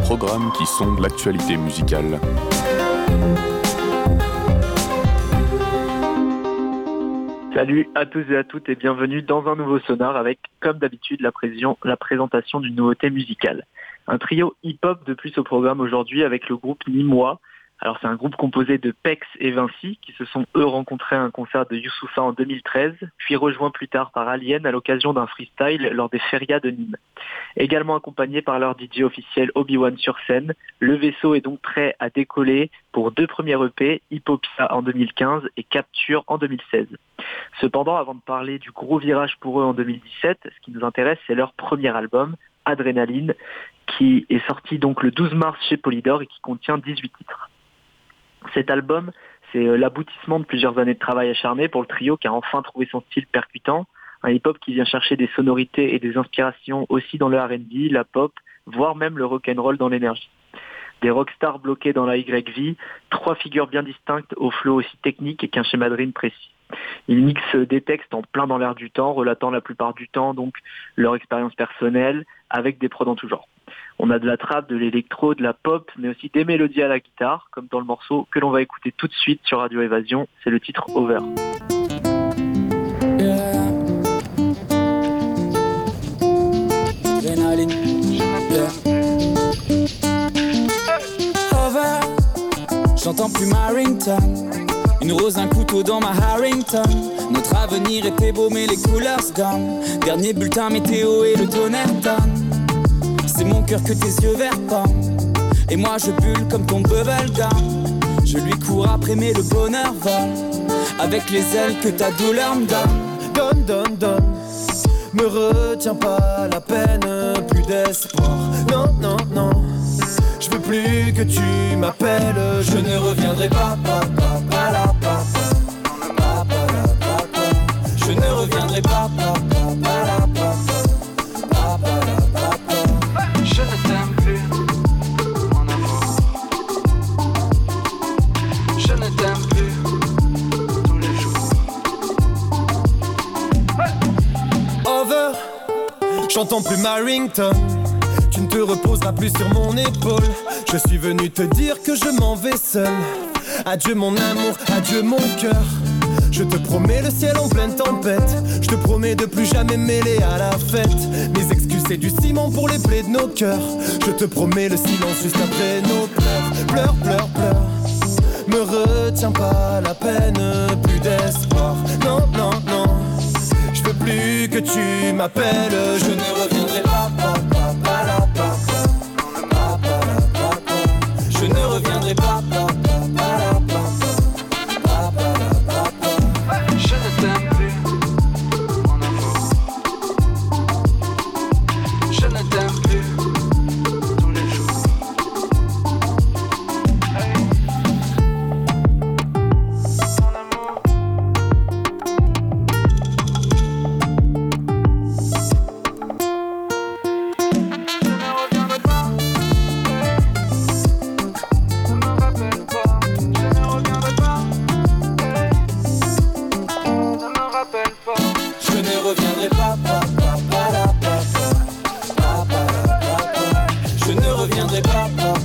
programme qui sonde l'actualité musicale. Salut à tous et à toutes et bienvenue dans un nouveau Sonar avec, comme d'habitude, la présentation d'une nouveauté musicale. Un trio hip-hop de plus au programme aujourd'hui avec le groupe Nîmois. Alors c'est un groupe composé de Pex et Vinci qui se sont eux rencontrés à un concert de Youssoupha en 2013, puis rejoints plus tard par Alien à l'occasion d'un freestyle lors des férias de Nîmes. Également accompagné par leur DJ officiel Obi-Wan sur scène, le vaisseau est donc prêt à décoller pour 2 premiers EP, Hippopia en 2015 et Capture en 2016. Cependant, avant de parler du gros virage pour eux en 2017, ce qui nous intéresse, c'est leur premier album, Adrénaline, qui est sorti donc le 12 mars chez Polydor et qui contient 18 titres. Cet album, c'est l'aboutissement de plusieurs années de travail acharné pour le trio qui a enfin trouvé son style percutant, un hip-hop qui vient chercher des sonorités et des inspirations aussi dans le R&B, la pop, voire même le rock'n'roll dans l'énergie. Des rockstars bloqués dans la YV, 3 figures bien distinctes au flow aussi technique et qu'un schéma de rime précis. Ils mixent des textes en plein dans l'air du temps, relatant la plupart du temps donc leur expérience personnelle avec des prods en tout genre. On a de la trap, de l'électro, de la pop, mais aussi des mélodies à la guitare, comme dans le morceau que l'on va écouter tout de suite sur Radio Évasion, c'est le titre Over. Over, j'entends plus ma ringtone. Une rose, un couteau dans ma Harrington. Notre avenir était beau mais les couleurs se gomment. Dernier bulletin météo et le tonnerre tonne. C'est mon cœur que tes yeux verts pendent. Et moi je bulle comme ton bubblegum. Je lui cours après mais le bonheur vole. Avec les ailes que ta douleur me donne. Donne. Me retiens pas la peine, plus d'espoir. Non. Je veux plus que tu m'appelles. Je ne reviendrai pas. Je ne reviendrai pas. Je ne t'aime plus, mon amour. Je ne t'aime plus tous les jours. Over, j'entends plus ma ringtone. Tu ne te reposeras plus sur mon épaule. Je suis venu te dire que je m'en vais seul. Adieu mon amour, adieu mon cœur. Je te promets le ciel en pleine tempête. Je te promets de plus jamais mêler à la fête. Mes excuses c'est du ciment pour les plaies de nos cœurs. Je te promets le silence juste après nos pleurs. Pleurs. Me retiens pas la peine, plus d'espoir. Non. Je veux plus que tu m'appelles. Je ne reviendrai pas. Je ne reviendrai pas. Je ne t'aime plus, mon amour. Je ne t'aime plus tous les jours. Hey. Mon amour. Je ne reviendrai pas. Ne me rappelle pas. Je ne reviendrai pas. Ne me rappelle pas. Je ne reviendrai pas. Je ne reviendrai pas. Je ne reviendrai pas.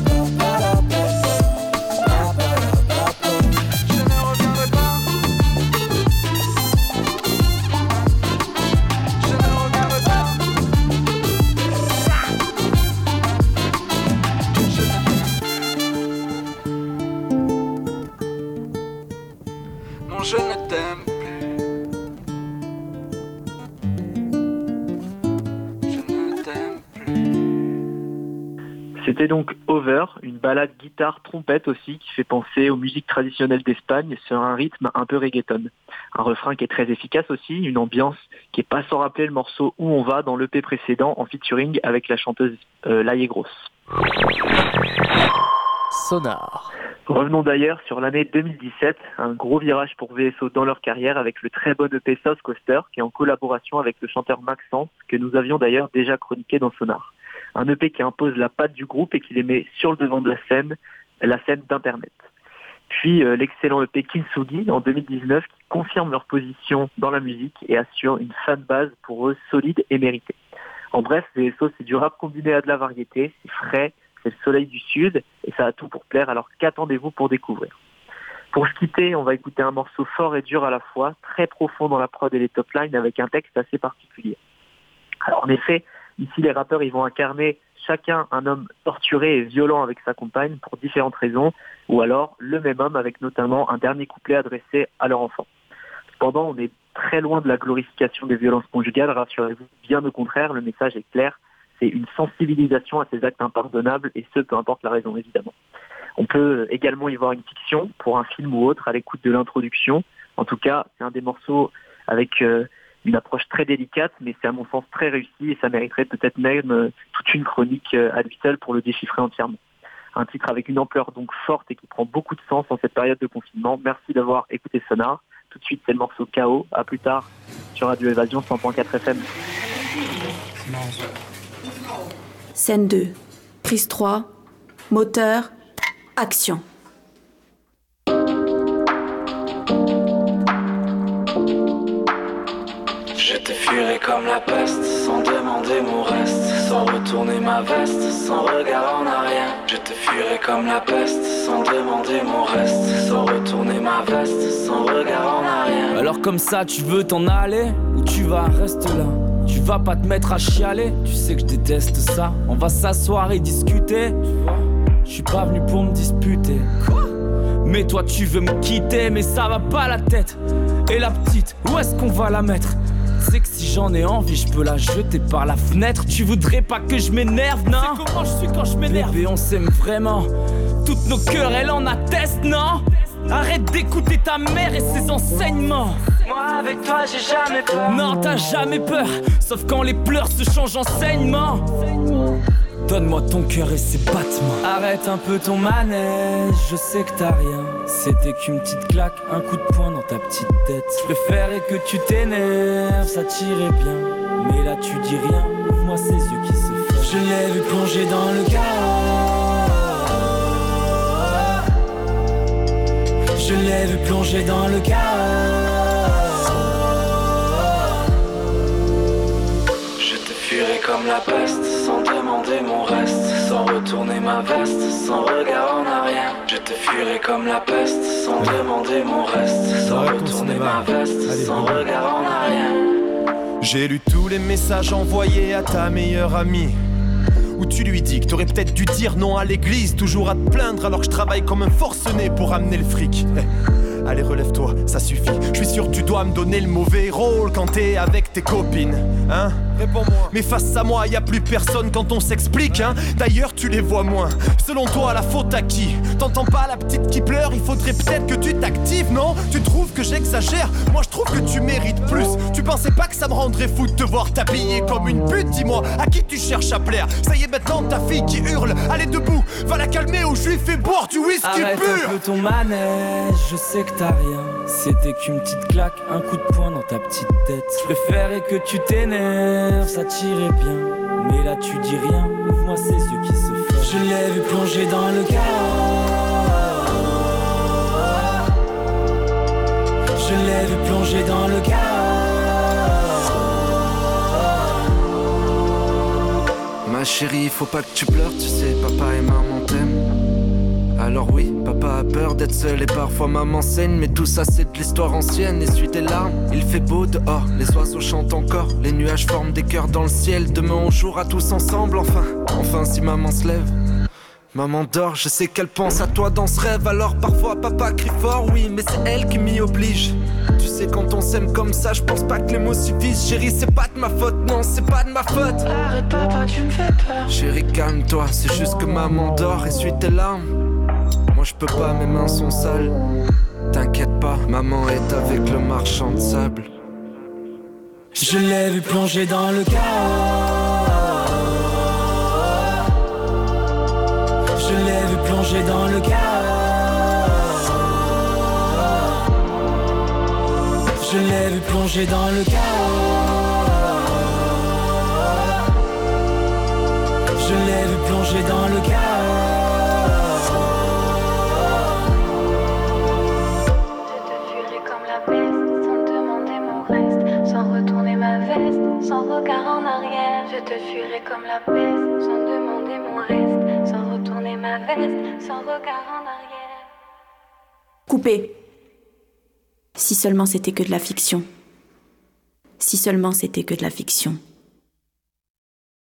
Je ne reviendrai pas. Non, je ne t'aime plus. Je ne t'aime plus. C'était donc Over, une balade guitare-trompette aussi qui fait penser aux musiques traditionnelles d'Espagne sur un rythme un peu reggaeton. Un refrain qui est très efficace aussi, une ambiance qui est pas sans rappeler le morceau Où on va dans l'EP précédent en featuring avec la chanteuse Laïe Grosse. Sonar. Revenons d'ailleurs sur l'année 2017, un gros virage pour VSO dans leur carrière avec le très bon EP South Coaster qui est en collaboration avec le chanteur Maxence que nous avions d'ailleurs déjà chroniqué dans Sonar. Un EP qui impose la patte du groupe et qui les met sur le devant de la scène d'Internet. Puis l'excellent EP Kintsugi en 2019 qui confirme leur position dans la musique et assure une fanbase pour eux solide et méritée. En bref, VSO c'est du rap combiné à de la variété, c'est frais, c'est le soleil du sud et ça a tout pour plaire, alors qu'attendez-vous pour découvrir? Pour se quitter, on va écouter un morceau fort et dur à la fois, très profond dans la prod et les top lines avec un texte assez particulier. Alors en effet, ici les rappeurs ils vont incarner chacun un homme torturé et violent avec sa compagne pour différentes raisons, ou alors le même homme avec notamment un dernier couplet adressé à leur enfant. Cependant, on est très loin de la glorification des violences conjugales, rassurez-vous, bien au contraire, le message est clair, c'est une sensibilisation à ces actes impardonnables, et ce, peu importe la raison évidemment. On peut également y voir une fiction pour un film ou autre à l'écoute de l'introduction. En tout cas, c'est un des morceaux avec une approche très délicate, mais c'est à mon sens très réussi et ça mériterait peut-être même toute une chronique à lui seul pour le déchiffrer entièrement. Un titre avec une ampleur donc forte et qui prend beaucoup de sens en cette période de confinement. Merci d'avoir écouté Sonar. Tout de suite, c'est le morceau KO. À plus tard sur Radio Évasion 100.4 FM. Scène 2. Prise 3. Moteur. Action. Je te fuirai comme la peste, sans demander mon reste, sans retourner ma veste, sans regard en arrière. Je te fuirai comme la peste, sans demander mon reste, sans retourner ma veste, sans regard en arrière. Alors comme ça tu veux t'en aller, ou tu vas rester là? Tu vas pas te mettre à chialer, tu sais que je déteste ça. On va s'asseoir et discuter, tu vois. Je suis pas venu pour me disputer. Quoi? Mais toi tu veux me quitter, mais ça va pas la tête. Et la petite, où est-ce qu'on va la mettre? C'est que si j'en ai envie, je peux la jeter par la fenêtre. Tu voudrais pas que je m'énerve, non? C'est comment je suis quand je m'énerve. Bébé, on s'aime vraiment. Toutes nos querelles en attestent, non? Arrête d'écouter ta mère et ses enseignements. Moi avec toi j'ai jamais peur. Non, t'as jamais peur, sauf quand les pleurs se changent en saignements. Donne-moi ton cœur et ses battements. Arrête un peu ton manège, je sais que t'as rien. C'était qu'une petite claque, un coup de poing dans ta petite tête. Je préférais que tu t'énerves, ça t'irait bien. Mais là tu dis rien, ouvre-moi ces yeux qui se ferment. Je l'ai vu plonger dans le chaos. Je l'ai vu plonger dans le chaos. Comme la peste, sans demander mon reste, sans retourner ma veste, sans regard en arrière. Je te fuirai comme la peste, sans demander mon reste, sans retourner ma veste, sans regard en arrière. J'ai lu tous les messages envoyés à ta meilleure amie, où tu lui dis que t'aurais peut-être dû dire non à l'église, toujours à te plaindre alors que je travaille comme un forcené pour amener le fric. Allez relève-toi, ça suffit. Je suis sûr que tu dois me donner le mauvais rôle quand t'es avec tes copines, hein? Réponds-moi. Mais face à moi, y a plus personne quand on s'explique, hein? D'ailleurs, tu les vois moins. Selon toi, la faute à qui? T'entends pas la petite qui pleure? Il faudrait peut-être que tu t'actives, non? Tu trouves que j'exagère? Moi, je trouve que tu mérites plus. Tu pensais pas que ça me rendrait fou de te voir t'habiller comme une pute? Dis-moi, à qui tu cherches à plaire? Ça y est, maintenant, ta fille qui hurle, allez debout, va la calmer ou je lui fais boire du whisky arrête pur. Arrête un peu ton manège, je sais que t'as rien. C'était qu'une petite claque, un coup de poing dans ta petite tête. Je préférais que tu t'énerves, ça t'irait bien. Mais là tu dis rien, ouvre-moi ces yeux qui se ferment. Je l'ai vu plonger dans le chaos. Je l'ai vu plonger dans le chaos. Ma chérie, faut pas que tu pleures, tu sais, papa et maman t'aiment. Alors oui, papa a peur d'être seul et parfois maman saigne. Mais tout ça c'est de l'histoire ancienne, essuie tes larmes. Il fait beau dehors, les oiseaux chantent encore. Les nuages forment des cœurs dans le ciel. Demain on jouera tous ensemble, enfin si maman se lève. Maman dort, je sais qu'elle pense à toi dans ce rêve. Alors parfois papa crie fort, oui, mais c'est elle qui m'y oblige. Tu sais quand on s'aime comme ça, je pense pas que les mots suffisent. Chérie, c'est pas de ma faute, non, c'est pas de ma faute. Arrête papa, tu me fais peur. Chérie, calme-toi, c'est juste que maman dort. Essuie tes larmes. Moi je peux pas, mes mains sont sales. T'inquiète pas, maman est avec le marchand de sable. Je l'ai vu plonger dans le chaos. Je l'ai vu plonger dans le chaos. Je l'ai vu plonger dans le chaos. Je l'ai vu plonger dans le chaos. Sans regard en arrière, je te fuirai comme la peste, sans demander mon reste, sans retourner ma veste sans regard en arrière. Coupé. Si seulement c'était que de la fiction. Si seulement c'était que de la fiction.